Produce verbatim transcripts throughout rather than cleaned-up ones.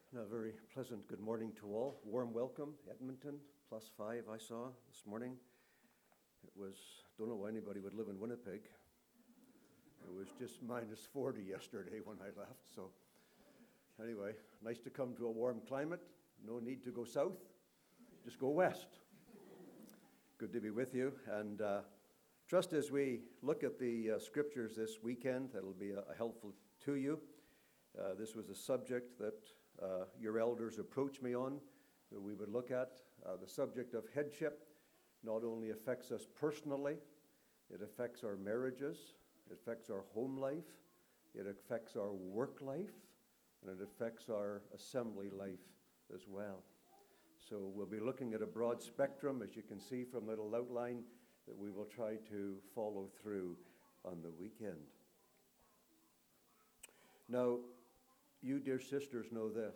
A very pleasant good morning to all. Warm welcome, Edmonton, plus five I saw this morning. It was, don't know why anybody would live in Winnipeg. It was just minus forty yesterday when I left. So anyway, nice to come to a warm climate. No need to go south, just go west. Good to be with you. And uh, trust as we look at the uh, scriptures this weekend, that'll be uh, helpful to you. Uh, this was a subject that uh, your elders approached me on, that we would look at. Uh, the subject of headship not only affects us personally, it affects our marriages, it affects our home life, it affects our work life, and it affects our assembly life as well. So we'll be looking at a broad spectrum, as you can see from the little outline, that we will try to follow through on the weekend. Now, you dear sisters know this.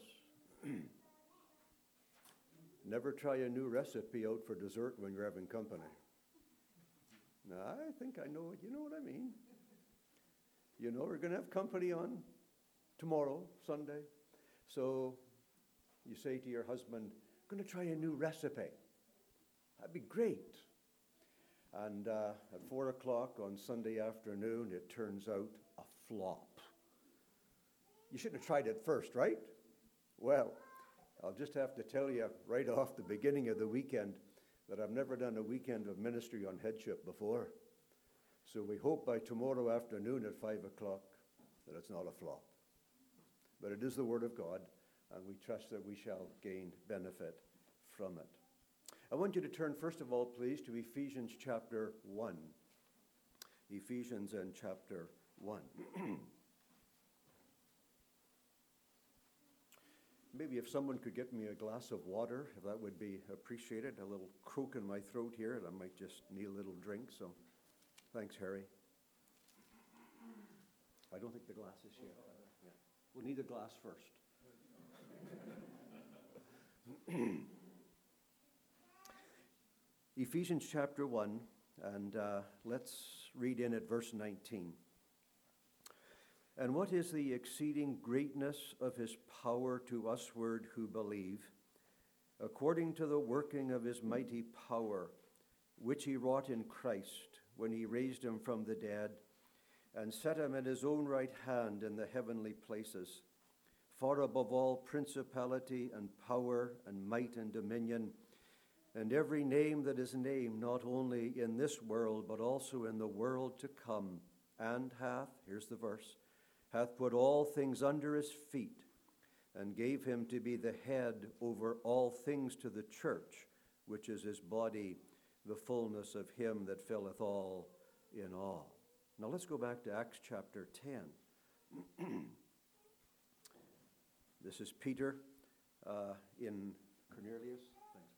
Never try a new recipe out for dessert when you're having company. Now, I think I know it. You know what I mean. You know we're going to have company on tomorrow, Sunday. So you say to your husband, I'm going to try a new recipe. That'd be great. And uh, at four o'clock on Sunday afternoon, it turns out a flop. You shouldn't have tried it first, right? Well, I'll just have to tell you right off the beginning of the weekend that I've never done a weekend of ministry on headship before. So we hope by tomorrow afternoon at five o'clock that it's not a flop. But it is the Word of God, and we trust that we shall gain benefit from it. I want you to turn, first of all, please, to Ephesians chapter one. Ephesians and chapter one. Maybe if someone could get me a glass of water, if that would be appreciated. A little croak in my throat here, and I might just need a little drink. So thanks, Harry. I don't think the glass is here. Yeah. We'll need a glass first. Ephesians chapter one, and uh, let's read in at verse nineteen. And what is the exceeding greatness of his power to usward who believe, according to the working of his mighty power, which he wrought in Christ, when he raised him from the dead, and set him at his own right hand in the heavenly places, far above all principality and power and might and dominion, and every name that is named, not only in this world, but also in the world to come, and hath, here's the verse, hath put all things under his feet, and gave him to be the head over all things to the church, which is his body, the fullness of him that filleth all in all. Now let's go back to Acts chapter ten. This is Peter uh, in Cornelius. Thanks,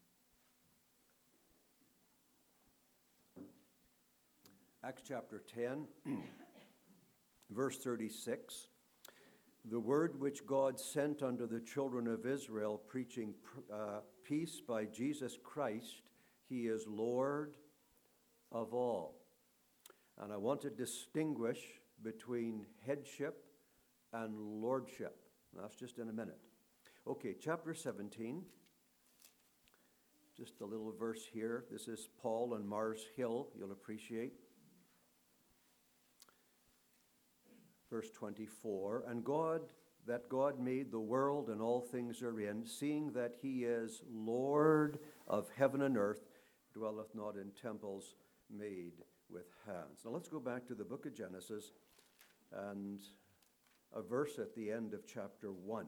Brother. Acts chapter ten. Verse thirty-six, the word which God sent unto the children of Israel, preaching uh, peace by Jesus Christ, he is Lord of all. And I want to distinguish between headship and lordship. That's just in a minute. Okay, chapter seventeen. Just a little verse here. This is Paul and Mars Hill, you'll appreciate. Verse twenty-four, and God, that God made the world and all things therein, seeing that he is Lord of heaven and earth, dwelleth not in temples made with hands. Now let's go back to the book of Genesis and a verse at the end of chapter one.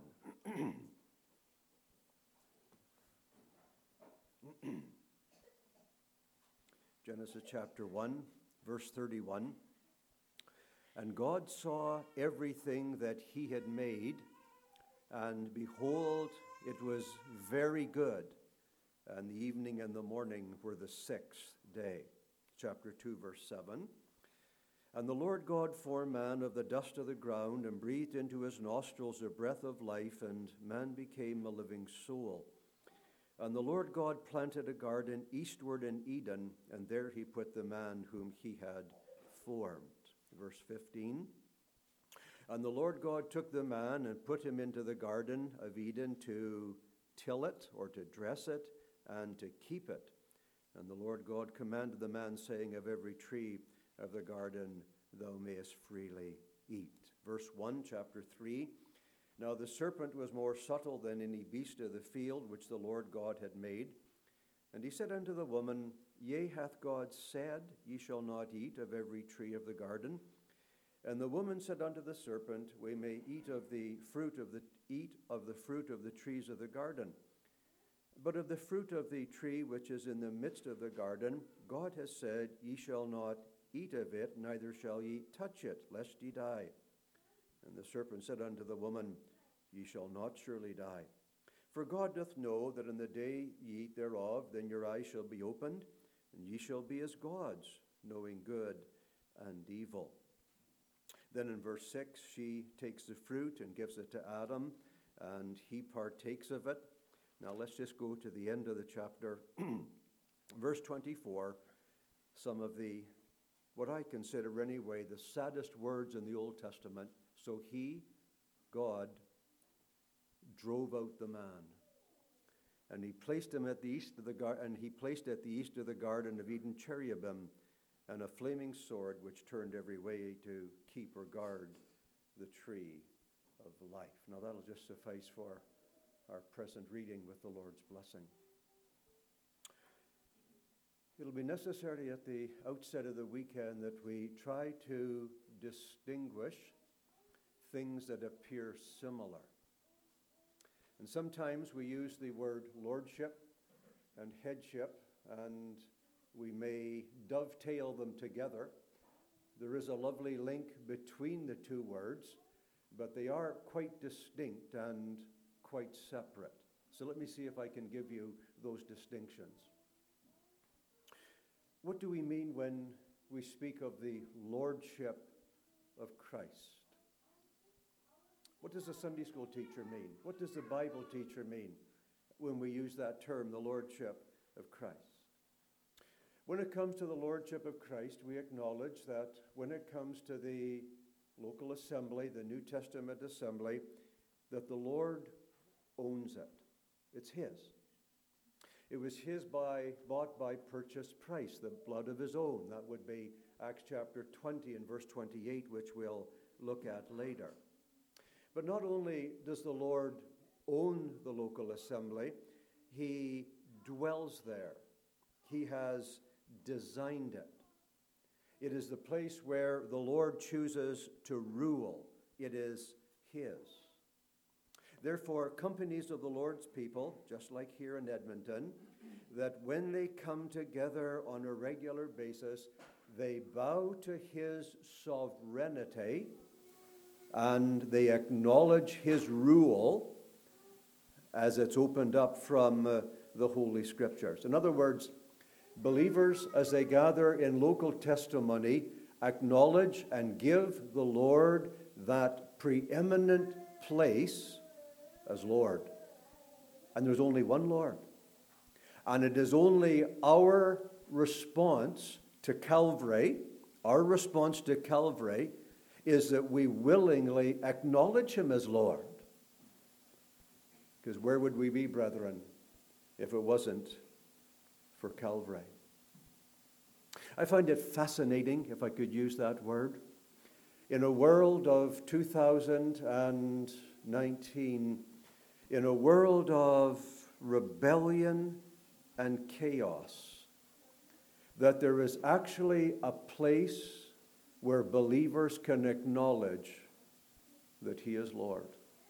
Genesis chapter one, verse thirty-one. And God saw everything that he had made, and behold, it was very good. And the evening and the morning were the sixth day. Chapter two, verse seven. And the Lord God formed man of the dust of the ground, and breathed into his nostrils the breath of life, and man became a living soul. And the Lord God planted a garden eastward in Eden, and there he put the man whom he had formed. Verse fifteen. And the Lord God took the man and put him into the garden of Eden to till it, or to dress it, and to keep it. And the Lord God commanded the man, saying, of every tree of the garden thou mayest freely eat. Verse one, chapter three. Now the serpent was more subtle than any beast of the field which the Lord God had made. And he said unto the woman, Yea, hath God said, Ye shall not eat of every tree of the garden? And the woman said unto the serpent, We may eat of the fruit of the eat of the fruit of the trees of the garden. But of the fruit of the tree which is in the midst of the garden, God has said, Ye shall not eat of it, neither shall ye touch it, lest ye die. And the serpent said unto the woman, Ye shall not surely die. For God doth know that in the day ye eat thereof, then your eyes shall be opened, and ye shall be as gods, knowing good and evil. Then in verse six, she takes the fruit and gives it to Adam, and he partakes of it. Now let's just go to the end of the chapter. Verse twenty-four, some of the, what I consider anyway, the saddest words in the Old Testament. So he, God, drove out the man. And he placed him at the east of the garden, and he placed at the east of the Garden of Eden cherubim and a flaming sword which turned every way to keep or guard the tree of life. Now that'll just suffice for our present reading with the Lord's blessing. It'll be necessary at the outset of the weekend that we try to distinguish things that appear similar. And sometimes we use the word lordship and headship, and we may dovetail them together. There is a lovely link between the two words, but they are quite distinct and quite separate. So let me see if I can give you those distinctions. What do we mean when we speak of the lordship of Christ? What does a Sunday school teacher mean? What does the Bible teacher mean when we use that term, the lordship of Christ? When it comes to the lordship of Christ, we acknowledge that when it comes to the local assembly, the New Testament assembly, that the Lord owns it. It's his. It was his by, bought by purchase price, the blood of his own. That would be Acts chapter twenty and verse twenty-eight, which we'll look at later. But not only does the Lord own the local assembly, he dwells there. He has designed it. It is the place where the Lord chooses to rule. It is his. Therefore, companies of the Lord's people, just like here in Edmonton, that when they come together on a regular basis, they bow to his sovereignty and they acknowledge his rule as it's opened up from uh, the Holy Scriptures. In other words, believers, as they gather in local testimony, acknowledge and give the Lord that preeminent place as Lord. And there's only one Lord. And it is only our response to Calvary, our response to Calvary, is that we willingly acknowledge him as Lord. Because where would we be, brethren, if it wasn't for Calvary? I find it fascinating, if I could use that word, in a world of two thousand nineteen, in a world of rebellion and chaos, that there is actually a place where believers can acknowledge that he is Lord.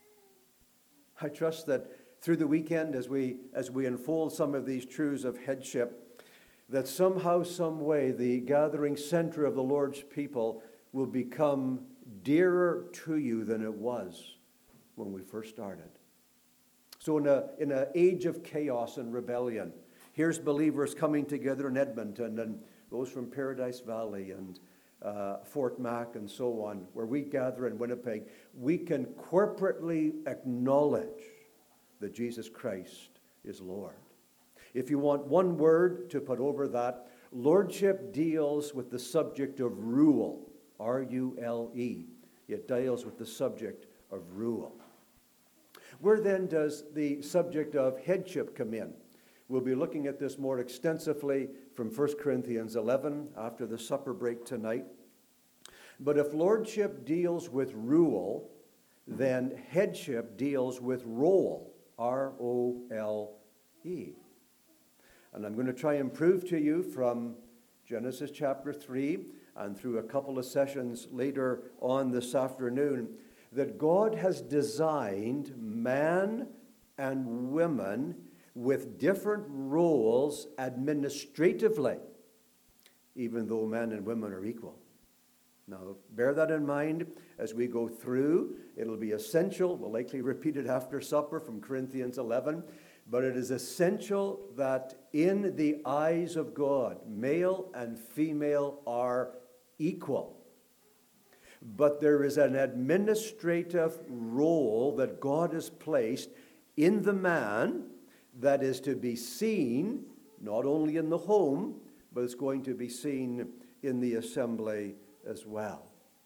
I trust that through the weekend, as we as we unfold some of these truths of headship, that somehow, some way, the gathering center of the Lord's people will become dearer to you than it was when we first started. So in a in an age of chaos and rebellion, here's believers coming together in Edmonton and those from Paradise Valley and uh, Fort Mac and so on, where we gather in Winnipeg. We can corporately acknowledge that Jesus Christ is Lord. If you want one word to put over that, lordship deals with the subject of rule, R U L E. It deals with the subject of rule. Where then does the subject of headship come in? We'll be looking at this more extensively from First Corinthians eleven after the supper break tonight. But if lordship deals with rule, then headship deals with role, R O L E. And I'm going to try and prove to you from Genesis chapter three and through a couple of sessions later on this afternoon that God has designed man and women with different roles administratively, even though men and women are equal. Now, bear that in mind as we go through. It'll be essential. We'll likely repeat it after supper from Corinthians eleven. But it is essential that in the eyes of God, male and female are equal. But there is an administrative role that God has placed in the man that is to be seen not only in the home, but it's going to be seen in the assembly as well.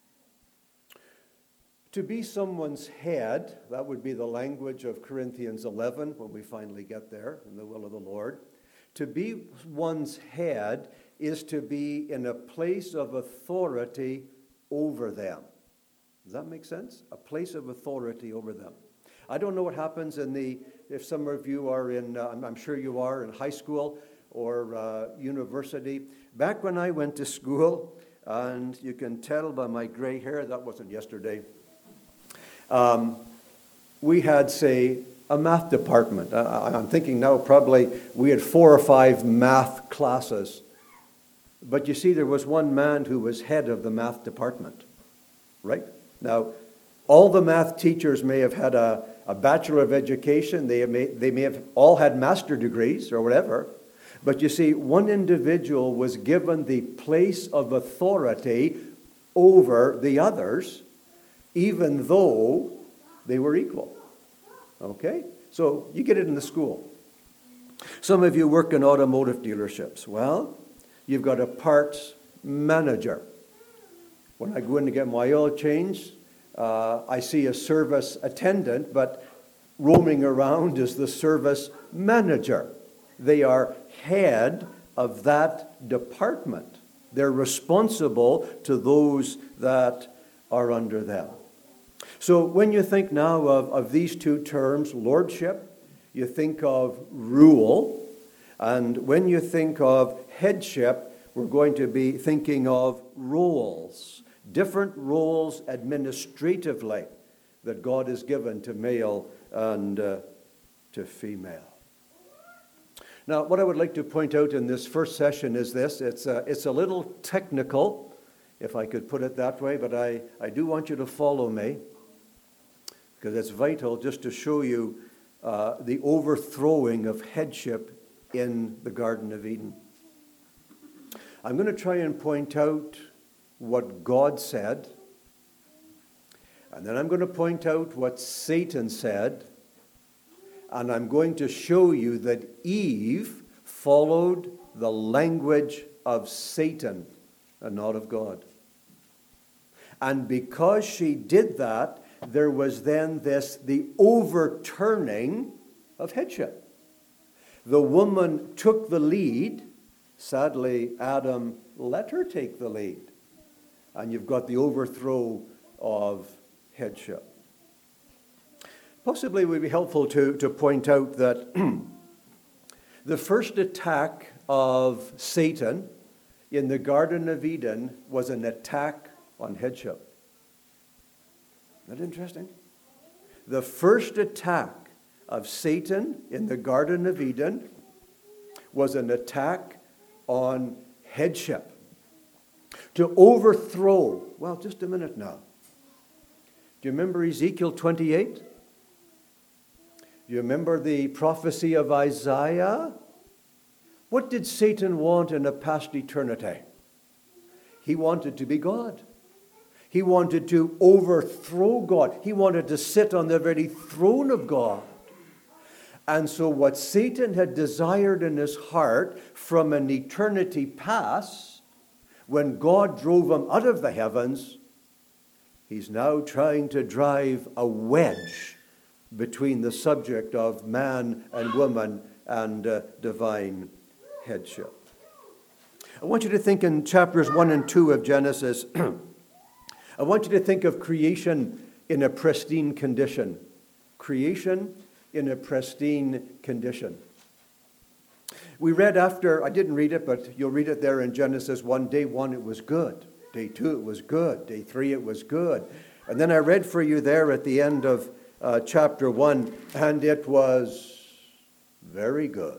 To be someone's head, that would be the language of Corinthians eleven when we finally get there in the will of the Lord. To be one's head is to be in a place of authority over them. Does that make sense? A place of authority over them. I don't know what happens in the, if some of you are in, uh, I'm sure you are in high school or uh, university. Back when I went to school, and you can tell by my gray hair, that wasn't yesterday, um, we had, say, a math department. I, I'm thinking now probably we had four or five math classes. But you see, there was one man who was head of the math department, right? Now, all the math teachers may have had a, a Bachelor of Education. They may, they may have all had master degrees or whatever. But you see, one individual was given the place of authority over the others, even though they were equal. Okay? So you get it in the school. Some of you work in automotive dealerships. Well, you've got a parts manager. When I go in to get my oil changed, uh, I see a service attendant, but roaming around is the service manager. They are head of that department. They're responsible to those that are under them. So when you think now of, of these two terms, lordship, you think of rule, and when you think of headship, we're going to be thinking of roles, different roles administratively that God has given to male and uh, to female. Now, what I would like to point out in this first session is this. It's a, it's a little technical, if I could put it that way, but I, I do want you to follow me, because it's vital just to show you uh, the overthrowing of headship in the Garden of Eden. I'm going to try and point out what God said, and then I'm going to point out what Satan said, and I'm going to show you that Eve followed the language of Satan and not of God. And because she did that, there was then this, the overturning of headship. The woman took the lead. Sadly, Adam let her take the lead. And you've got the overthrow of headship. Possibly it would be helpful to, to point out that the first attack of Satan in the Garden of Eden was an attack on headship. Isn't that interesting? The first attack of Satan in the Garden of Eden was an attack on headship. To overthrow, well, just a minute now. Do you remember Ezekiel twenty-eight? Do you remember the prophecy of Isaiah? What did Satan want in a past eternity? He wanted to be God. He wanted to overthrow God. He wanted to sit on the very throne of God. And so what Satan had desired in his heart from an eternity past, when God drove him out of the heavens, He's now trying to drive a wedge between the subject of man and woman and uh, divine headship. I want you to think in chapters one and two of Genesis, I want you to think of creation in a pristine condition. Creation in a pristine condition. We read after, I didn't read it, but you'll read it there in Genesis one. Day one, it was good. Day two, it was good. Day three, it was good. And then I read for you there at the end of uh, chapter one, and it was very good.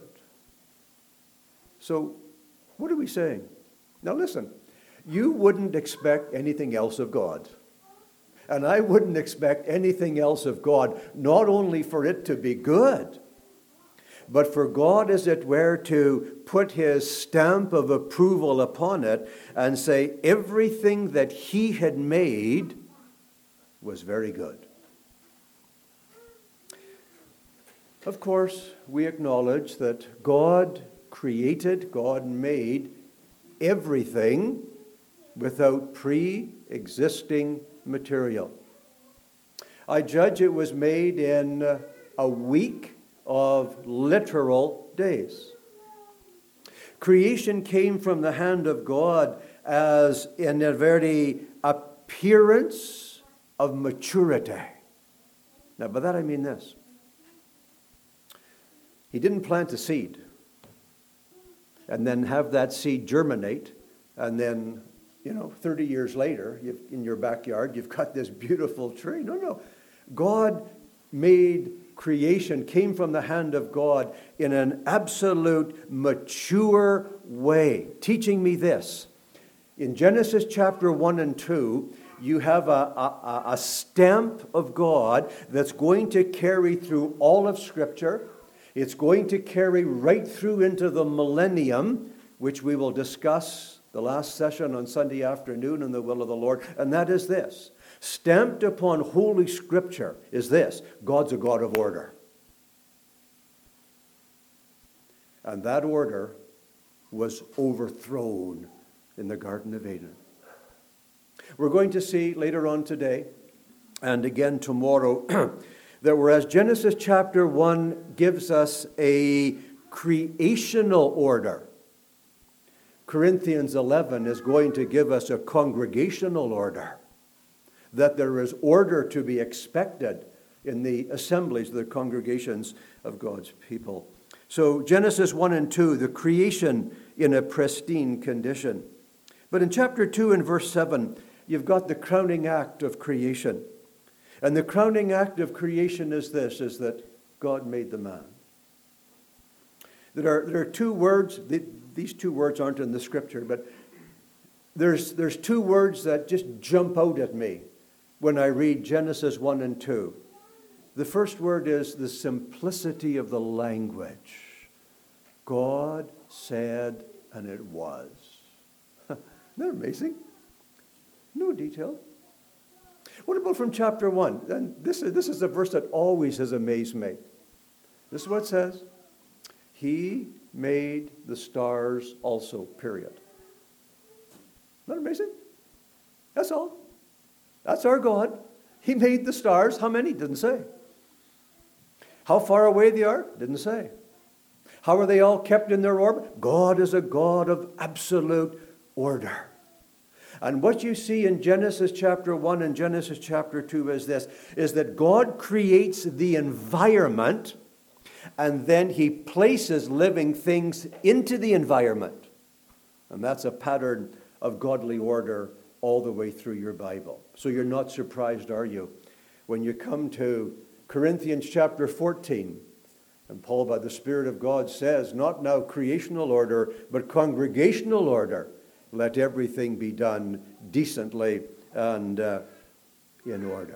So, what are we saying? Now listen, you wouldn't expect anything else of God. And I wouldn't expect anything else of God, not only for it to be good, but for God, as it were, to put his stamp of approval upon it and say everything that he had made was very good. Of course, we acknowledge that God created, God made everything without pre-existing material. I judge it was made in a week of literal days. Creation came from the hand of God as in a very appearance of maturity. Now, by that I mean this. He didn't plant a seed and then have that seed germinate, and then, you know, thirty years later, you've, in your backyard, you've got this beautiful tree. No, no. God made creation, came from the hand of God in an absolute mature way. Teaching me this. In Genesis chapter one and two, you have a, a, a stamp of God that's going to carry through all of Scripture. It's going to carry right through into the millennium, which we will discuss the last session on Sunday afternoon in the will of the Lord. And that is this. Stamped upon Holy Scripture is this: God's a God of order. And that order was overthrown in the Garden of Eden. We're going to see later on today, and again tomorrow, that whereas Genesis chapter one gives us a creational order, Corinthians eleven is going to give us a congregational order, that there is order to be expected in the assemblies, the congregations of God's people. So Genesis one and two, the creation in a pristine condition. But in chapter two and verse seven, you've got the crowning act of creation. And the crowning act of creation is this, is that God made the man. There are, there are two words, these two words aren't in the Scripture, but there's, there's two words that just jump out at me when I read Genesis one and two. The first word is the simplicity of the language. God said, and it was. Isn't that amazing? No detail. What about from chapter one? And this is, this is a verse that always has amazed me. This is what it says. He made the stars also, period. Isn't that amazing? That's all. That's our God. He made the stars. How many? Didn't say. How far away they are? Didn't say. How are they all kept in their orbit? God is a God of absolute order. And what you see in Genesis chapter one and Genesis chapter two is this, is that God creates the environment and then he places living things into the environment. And that's a pattern of godly order all the way through your Bible. So you're not surprised, are you, when you come to Corinthians chapter fourteen, and Paul, by the Spirit of God, says, not now creational order, but congregational order. Let everything be done decently and uh, in order.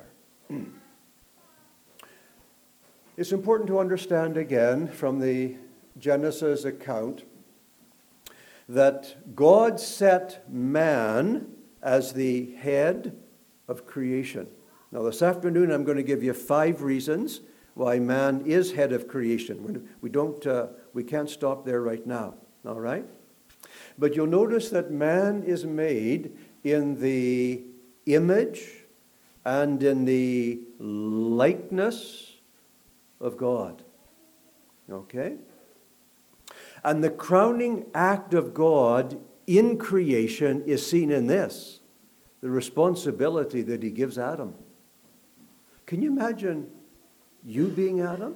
It's important to understand again from the Genesis account that God set man as the head of creation. Now this afternoon I'm going to give you five reasons why man is head of creation. We don't, uh, we can't stop there right now, all right? But you'll notice that man is made in the image and in the likeness of God. Okay? And the crowning act of God in creation is seen in this, the responsibility that he gives Adam. Can you imagine you being Adam?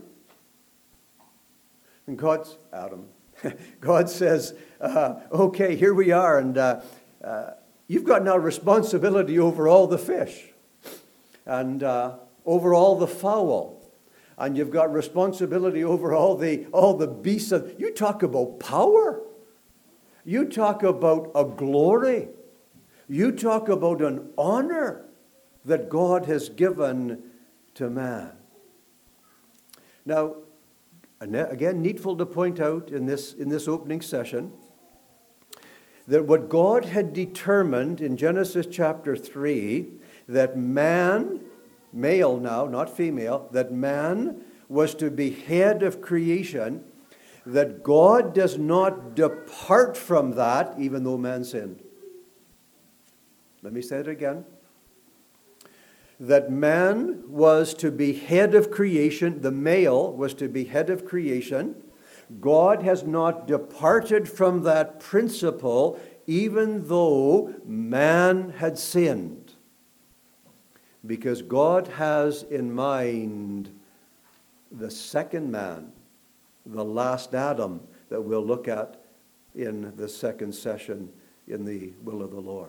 And God's Adam. God says, uh, okay, here we are, and uh, uh, you've got now responsibility over all the fish, and uh, over all the fowl, and you've got responsibility over all the all the beasts. Of, you talk about power. You talk about a glory. You talk about an honor that God has given to man. Now, again, needful to point out in this, in this opening session that what God had determined in Genesis chapter three, that man, male now, not female, that man was to be head of creation, that God does not depart from that even though man sinned. Let me say it again. That man was to be head of creation, the male was to be head of creation. God has not departed from that principle even though man had sinned. Because God has in mind the second man, the last Adam, that we'll look at in the second session in the will of the Lord.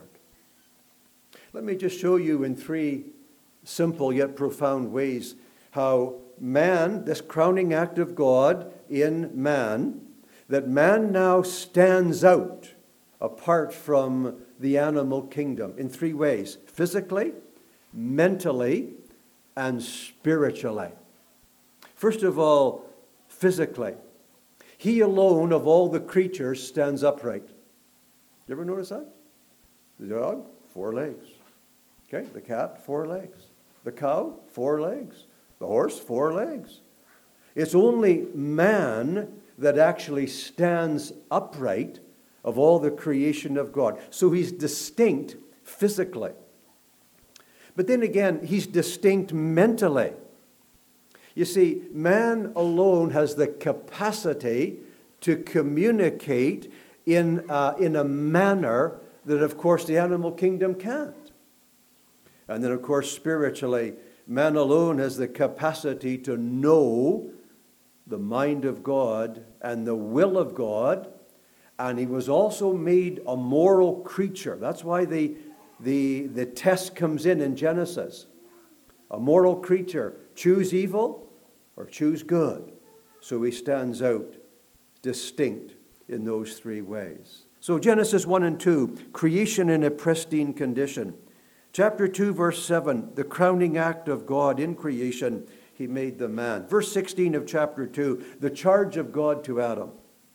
Let me just show you in three simple yet profound ways how man, this crowning act of God in man, that man now stands out apart from the animal kingdom in three ways: physically, mentally, and spiritually. First of all, physically. He alone of all the creatures stands upright. You ever notice that? The dog, four legs. Okay, the cat, four legs. The cow, four legs. The horse, four legs. It's only man that actually stands upright of all the creation of God. So he's distinct physically. But then again, he's distinct mentally. You see, man alone has the capacity to communicate in, uh, in a manner that, of course, the animal kingdom can't. And then, of course, spiritually, man alone has the capacity to know the mind of God and the will of God. And he was also made a moral creature. That's why the, the, the test comes in in Genesis. A moral creature. Choose evil or choose good. So he stands out distinct in those three ways. So Genesis one and two, creation in a pristine condition. Chapter two, verse seven, the crowning act of God in creation, he made the man. Verse sixteen of chapter two, the charge of God to Adam.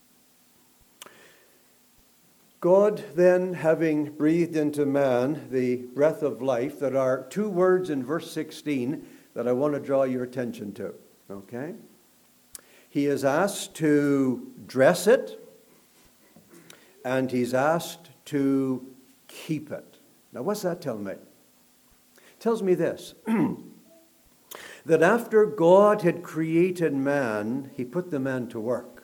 God then, having breathed into man the breath of life, there are two words in verse sixteen that I want to draw your attention to, okay? He is asked to dress it, and he's asked to keep it. Now, what's that tell me? It tells me this, that after God had created man, he put the man to work.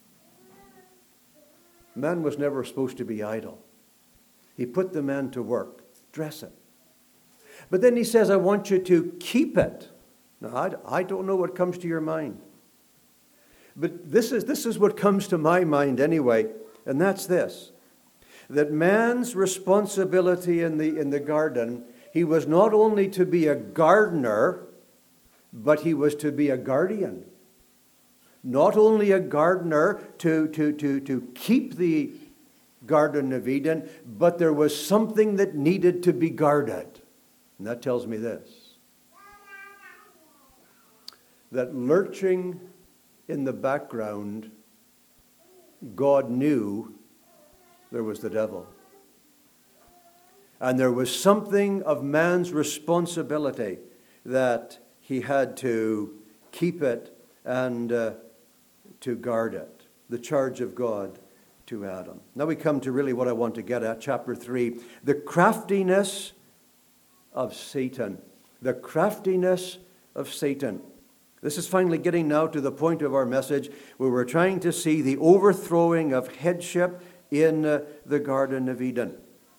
Man was never supposed to be idle. He put the man to work, dress it. But then he says, I want you to keep it. Now, I, I don't know what comes to your mind. But this is, this is what comes to my mind anyway, and that's this. That man's responsibility in the, in the garden, he was not only to be a gardener, but he was to be a guardian. Not only a gardener to, to, to, to keep the Garden of Eden, but there was something that needed to be guarded. And that tells me this. That lurching in the background, God knew there was the devil. And there was something of man's responsibility that he had to keep it and uh, to guard it. The charge of God to Adam. Now we come to really what I want to get at, chapter three. The craftiness of Satan. The craftiness of Satan. This is finally getting now to the point of our message where we're trying to see the overthrowing of headship in uh, the Garden of Eden.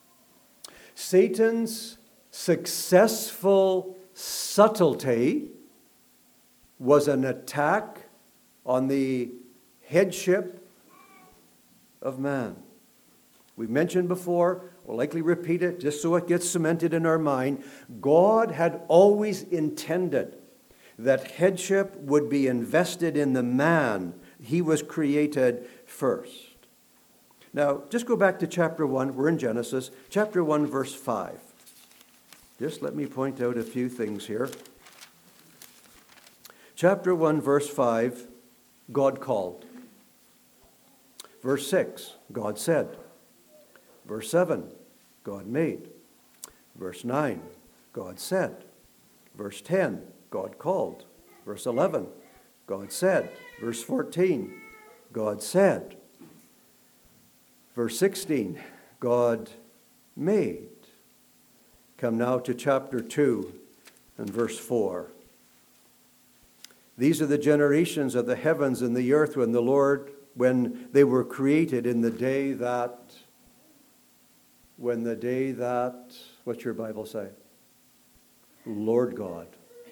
Satan's successful subtlety was an attack on the headship of man. We've mentioned before, we'll likely repeat it just so it gets cemented in our mind. God had always intended that headship would be invested in the man. He was created first. Now, just go back to chapter one. We're in Genesis, chapter one, verse five. Just let me point out a few things here. Chapter one, verse five, God called. Verse six, God said. Verse seven, God made. Verse nine, God said. Verse ten, God called. Verse eleven, God said. Verse fourteen, God said. Verse sixteen, God made. Come now to chapter two and verse four. These are the generations of the heavens and the earth when the Lord, when they were created in the day that, when the day that, what's your Bible say? Lord God.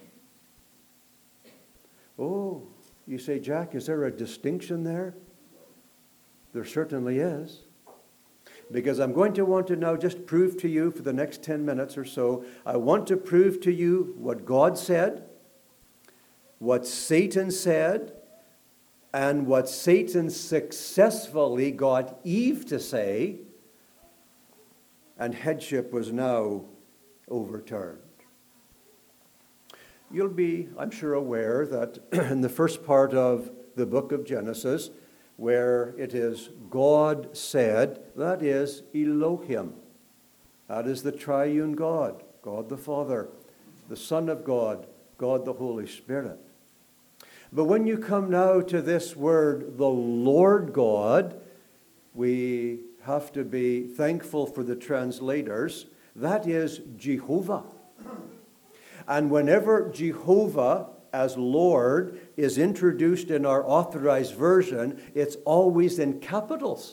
Oh, you say, Jack, is there a distinction there? There certainly is. Because I'm going to want to now just prove to you for the next ten minutes or so, I want to prove to you what God said, what Satan said, and what Satan successfully got Eve to say, and headship was now overturned. You'll be, I'm sure, aware that in the first part of the book of Genesis, where it is God said, that is Elohim. That is the triune God, God the Father, the Son of God, God the Holy Spirit. But when you come now to this word, the Lord God, we have to be thankful for the translators. That is Jehovah. And whenever Jehovah as Lord is introduced in our authorized version, it's always in capitals.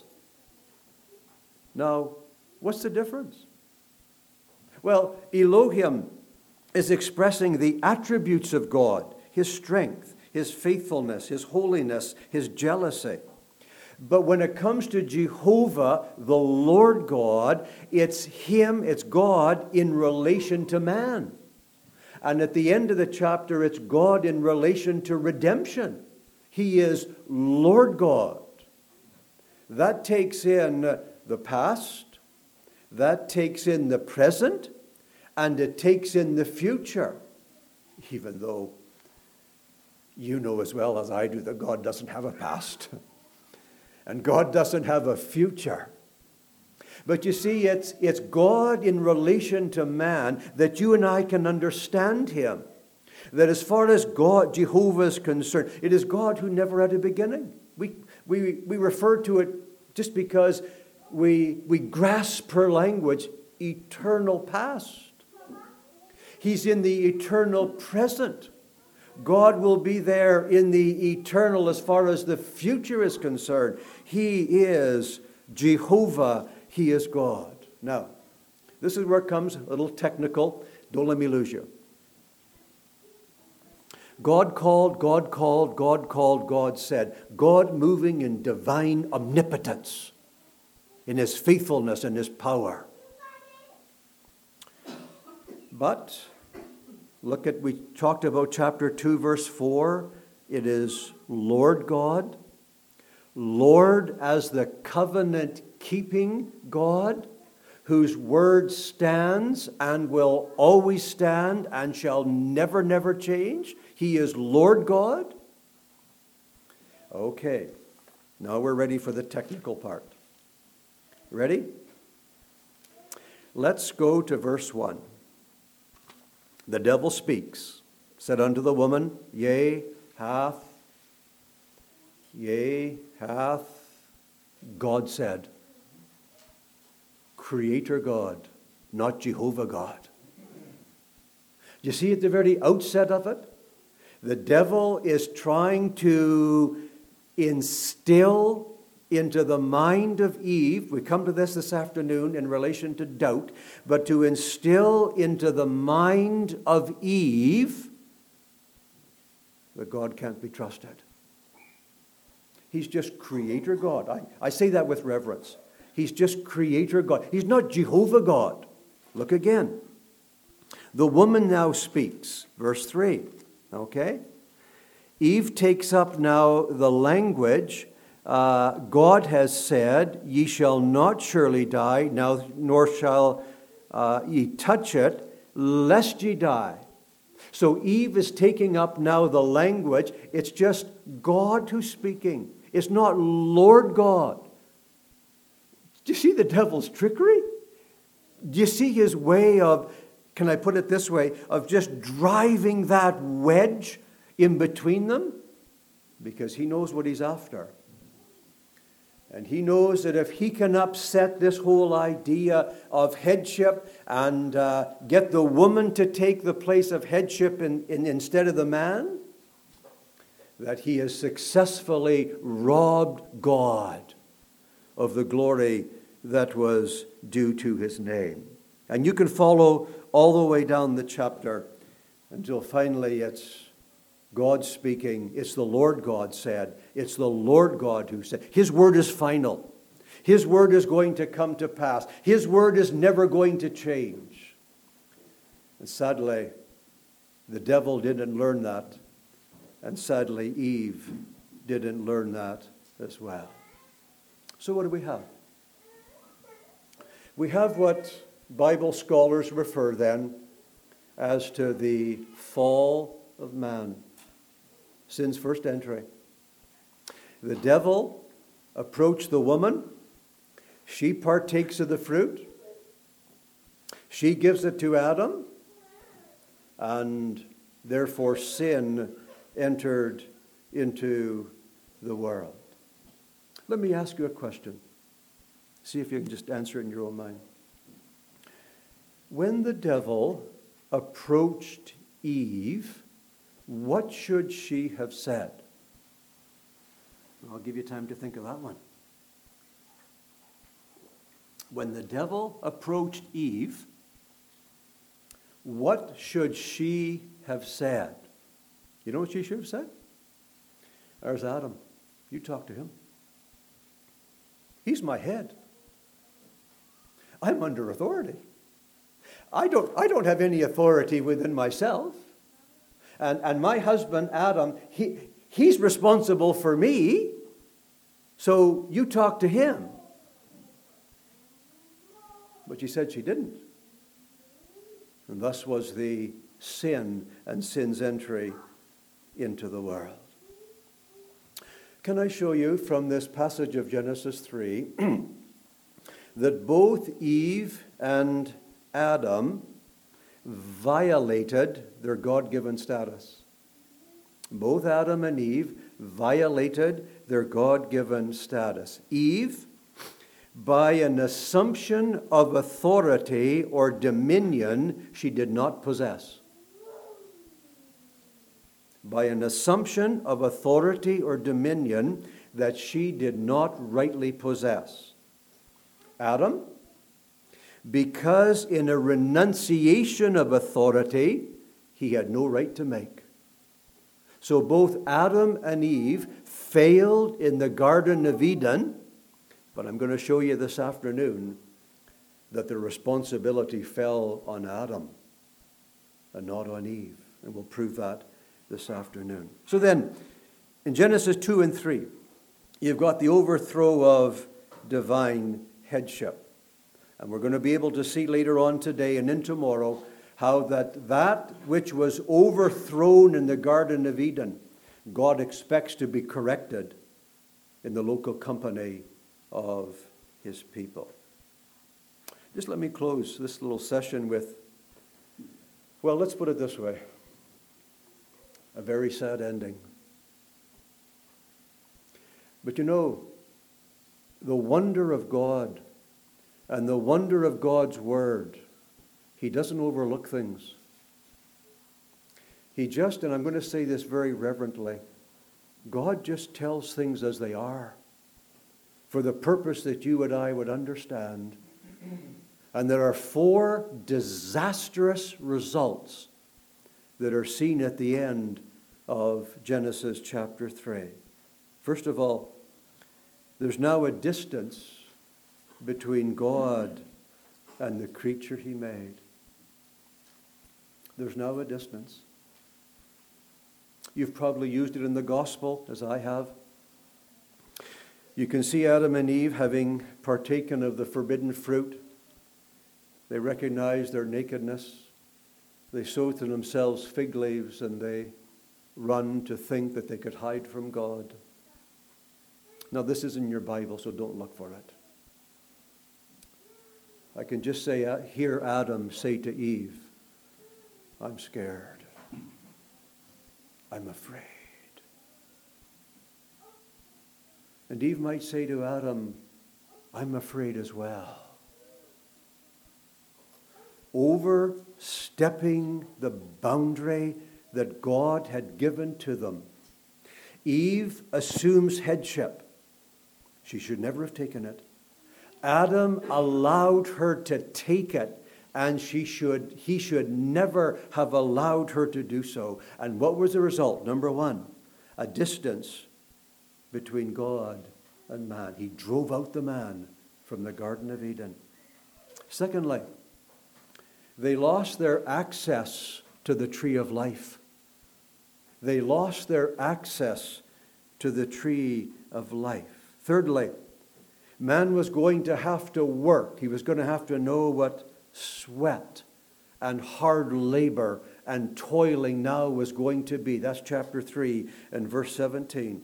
Now, what's the difference? Well, Elohim is expressing the attributes of God, his strength, his faithfulness, his holiness, his jealousy. But when it comes to Jehovah, the Lord God, it's him, it's God in relation to man. And at the end of the chapter, it's God in relation to redemption. He is Lord God. That takes in the past, that takes in the present, and it takes in the future. Even though you know as well as I do that God doesn't have a past. And God doesn't have a future. But you see, it's, it's God in relation to man that you and I can understand him. That as far as God, Jehovah is concerned, it is God who never had a beginning. We, we, we refer to it just because we, we grasp per language eternal past. He's in the eternal present. God will be there in the eternal as far as the future is concerned. He is Jehovah. He is God. Now, this is where it comes a little technical. Don't let me lose you. God called, God called, God called, God said. God moving in divine omnipotence, in his faithfulness and his power. But look at, we talked about chapter two, verse four. It is Lord God. Lord as the covenant-keeping God, whose word stands and will always stand and shall never, never change. He is Lord God. Okay, now we're ready for the technical part. Ready? Let's go to verse one. The devil speaks, said unto the woman, Yea, hath, yea, hath God said. Creator God, not Jehovah God. Do you see at the very outset of it? The devil is trying to instill into the mind of Eve, we come to this this afternoon in relation to doubt, but to instill into the mind of Eve that God can't be trusted. He's just Creator God. I, I say that with reverence. He's just Creator God. He's not Jehovah God. Look again. The woman now speaks. Verse three. Okay? Eve takes up now the language. Uh, God has said, ye shall not surely die, now nor shall uh, ye touch it, lest ye die. So Eve is taking up now the language. It's just God who's speaking. It's not Lord God. Do you see the devil's trickery? Do you see his way of, can I put it this way, of just driving that wedge in between them? Because he knows what he's after. And he knows that if he can upset this whole idea of headship and uh, get the woman to take the place of headship in, in, instead of the man, that he has successfully robbed God of the glory that was due to his name. And you can follow all the way down the chapter until finally it's God speaking. It's the Lord God said. It's the Lord God who said. His word is final. His word is going to come to pass. His word is never going to change. And sadly, the devil didn't learn that. And sadly, Eve didn't learn that as well. So what do we have? We have what Bible scholars refer then as to the fall of man. Sin's first entry. The devil approached the woman. She partakes of the fruit. She gives it to Adam. And therefore sin entered into the world. Let me ask you a question. See if you can just answer it in your own mind. When the devil approached Eve, what should she have said? I'll give you time to think of that one. When the devil approached Eve, what should she have said? You know what she should have said? There's Adam. You talk to him. He's my head. I'm under authority. I don't, I don't have any authority within myself. And, and my husband, Adam, he, he's responsible for me. So you talk to him. But she said she didn't. And thus was the sin and sin's entry into the world. Can I show you from this passage of Genesis three that both Eve and Adam violated their God-given status? Both Adam and Eve violated their God-given status. Eve, by an assumption of authority or dominion she did not possess. By an assumption of authority or dominion that she did not rightly possess. Adam, because in a renunciation of authority, he had no right to make. So both Adam and Eve failed in the Garden of Eden, but I'm going to show you this afternoon that the responsibility fell on Adam and not on Eve. And we'll prove that this afternoon. So then, in Genesis two and three, you've got the overthrow of divine headship. And we're going to be able to see later on today and in tomorrow how that that which was overthrown in the Garden of Eden, God expects to be corrected in the local company of his people. Just let me close this little session with, well, let's put it this way, a very sad ending. But you know, the wonder of God and the wonder of God's word, he doesn't overlook things. He just, and I'm going to say this very reverently, God just tells things as they are for the purpose that you and I would understand. And there are four disastrous results that are seen at the end of Genesis chapter three. First of all, there's now a distance between God and the creature he made. There's now a distance. You've probably used it in the gospel, as I have. You can see Adam and Eve having partaken of the forbidden fruit. They recognize their nakedness. They sew to themselves fig leaves and they run to think that they could hide from God. Now, this is in your Bible, so don't look for it. I can just say, uh, hear Adam say to Eve, I'm scared. I'm afraid. And Eve might say to Adam, I'm afraid as well. Overstepping the boundary that God had given to them. Eve assumes headship. She should never have taken it. Adam allowed her to take it, and she should, he should never have allowed her to do so. And what was the result? Number one, a distance between God and man. He drove out the man from the Garden of Eden. Secondly, they lost their access to the tree of life. They lost their access to the tree of life. Thirdly, man was going to have to work. He was going to have to know what sweat and hard labor and toiling now was going to be. That's chapter three and verse seventeen.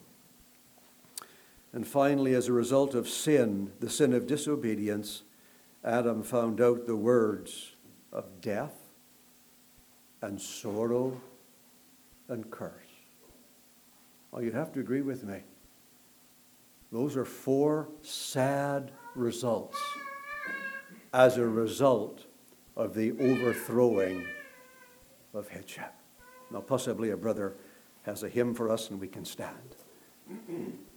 And finally, as a result of sin, the sin of disobedience, Adam found out the words of death and sorrow and curse. Oh, you'd have to agree with me. Those are four sad results as a result of the overthrowing of headship. Now, possibly a brother has a hymn for us and we can stand.